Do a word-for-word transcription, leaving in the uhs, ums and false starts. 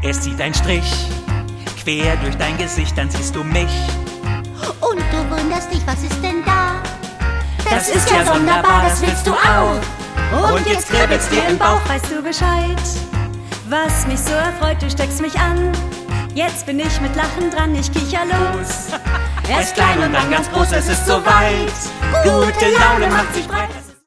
Es zieht ein Strich quer durch dein Gesicht, dann siehst du mich. Und du wunderst dich, was ist denn da? Das, das ist ja sonderbar, das willst du auch. Und, Und jetzt kribbelt's dir im Bauch. Weißt du Bescheid, was mich so erfreut, du steckst mich an. Jetzt bin ich mit Lachen dran, ich kicher los. Erst klein und dann ganz groß, es ist soweit. Gute Laune macht sich breit.